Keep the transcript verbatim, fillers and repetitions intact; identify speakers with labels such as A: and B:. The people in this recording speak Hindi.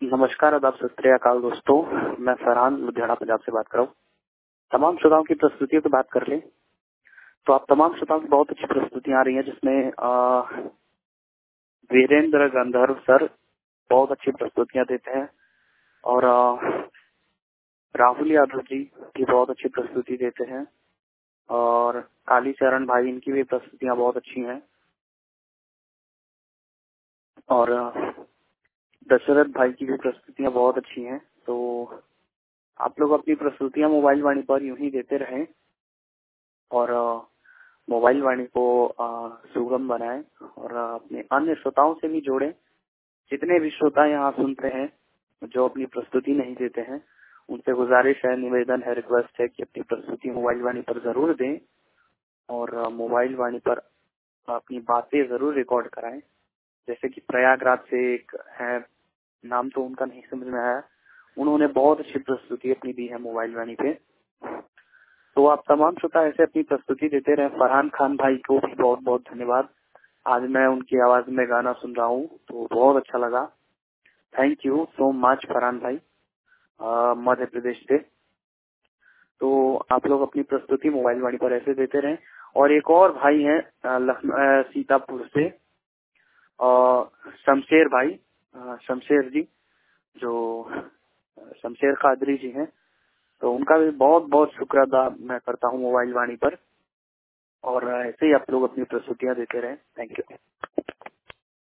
A: नमस्कार, आदाब, सत श्री अकाल दोस्तों। मैं फरहान लुधियाना पंजाब से बात कर रहा हूँ। तमाम श्रोताओं की प्रस्तुतियों की बात कर ले तो आप तमाम श्रोताओं की बहुत अच्छी प्रस्तुतियां आ रही हैं, जिसमें आ, वीरेंद्र गंधर्व सर बहुत अच्छी प्रस्तुतियां देते हैं और आ, राहुल यादव जी की बहुत अच्छी प्रस्तुति देते हैं और कालीचरण भाई, इनकी भी प्रस्तुतियां बहुत अच्छी हैं और दशरथ भाई की भी प्रस्तुतियां बहुत अच्छी हैं। तो आप लोग अपनी प्रस्तुतियां मोबाइल वाणी पर यूं ही देते रहें और मोबाइल वाणी को सुगम बनाएं और अपने अन्य श्रोताओं से भी जोड़ें। जितने भी श्रोता यहाँ सुनते हैं जो अपनी प्रस्तुति नहीं देते हैं, उनसे गुजारिश है, निवेदन है, रिक्वेस्ट है कि अपनी प्रस्तुति मोबाइल वाणी पर जरूर दें और मोबाइल वाणी पर अपनी बातें जरूर रिकॉर्ड कराएं। जैसे कि प्रयागराज से एक है, नाम तो उनका नहीं समझ में आया, उन्होंने बहुत अच्छी प्रस्तुति अपनी दी है मोबाइल वाणी पे। तो आप तमाम श्रोता ऐसे अपनी प्रस्तुति देते रहे। फरहान खान भाई को भी बहुत बहुत धन्यवाद। आज मैं उनकी आवाज में गाना सुन रहा हूँ तो बहुत अच्छा लगा। Thank you so much Farhan भाई, मध्य प्रदेश से। तो आप लोग अपनी प्रस्तुति मोबाइल वाणी पर ऐसे देते रहें। और एक और भाई हैं लखनऊ सीतापुर से, शमशेर भाई, शमशेर जी, जो शमशेर कादरी जी हैं, तो उनका भी बहुत बहुत शुक्र अदा मैं करता हूँ मोबाइल वाणी पर। और ऐसे ही आप लोग अपनी प्रस्तुतियां देते रहें। Thank you.